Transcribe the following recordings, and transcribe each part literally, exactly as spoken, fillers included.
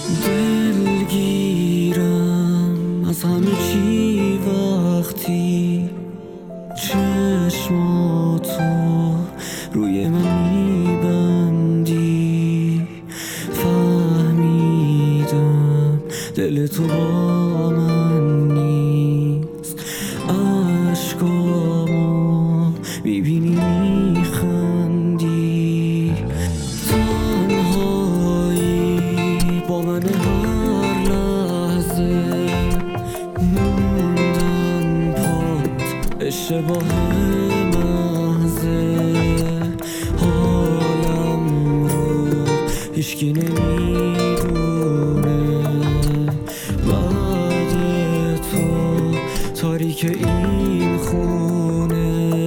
دلگیرم از همه چی وقتی چشماتو روی من میبندی. فهمیدم دل تو با من نیست، عشقامو میبینی میخندی. تنهایی با من هر لحظه، موندن پات اشتباه محضه. حالم رو هیچکی نمیدونه، بعد تو تاریک این خونه.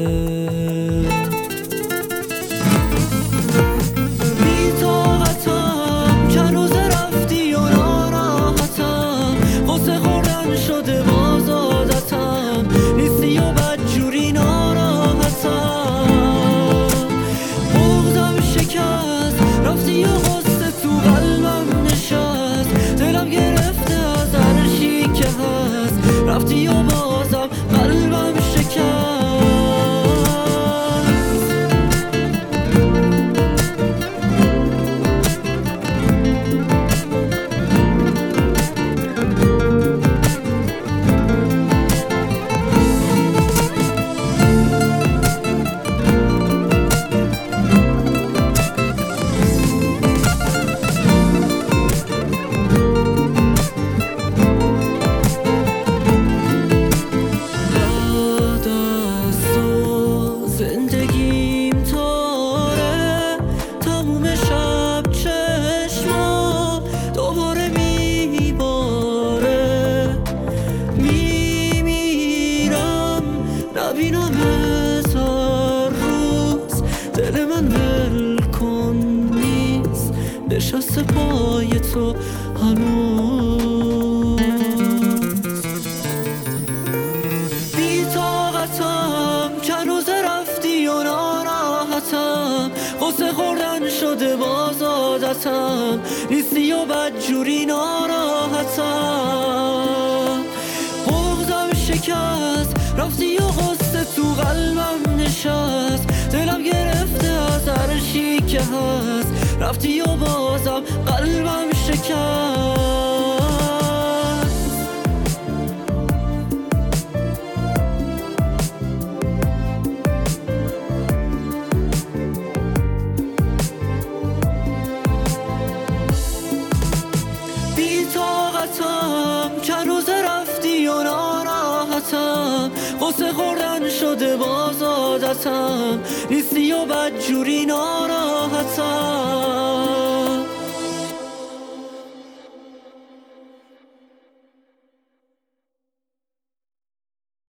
بی‌طاقتم چند روز رفتی و ناراحتم، غصه خوردن شده باز عادتم، نیستی و بدجوری ناراحتم. بغضم شکست رفتی و غصه تو قلبم نشست، دلم گرفته از هر چی که هست، رفتی و بازم قلبم شکست. زندگیم تاره تموم شب، چشمام دوباره میباره. میمیرم نبینم هزار روز، دل من ولکن نیست، نشسته پای تو هنوز. بی‌طاقتم چند روز رفتی و ناراحتم، غصه خوردن شده باز عادتم، نیستی و بدجوری ناراحتم. بغضم شکست رفتی و غصه تو قلبم نشست، دلم گرفته از هر چی که هست، رفتی و بازم قلبم شکست. بی‌طاقتم چند روز رفتی و ناراحتم، غصه خوردن شده باز عادتم، نیستی و بدجوری ناراحتم.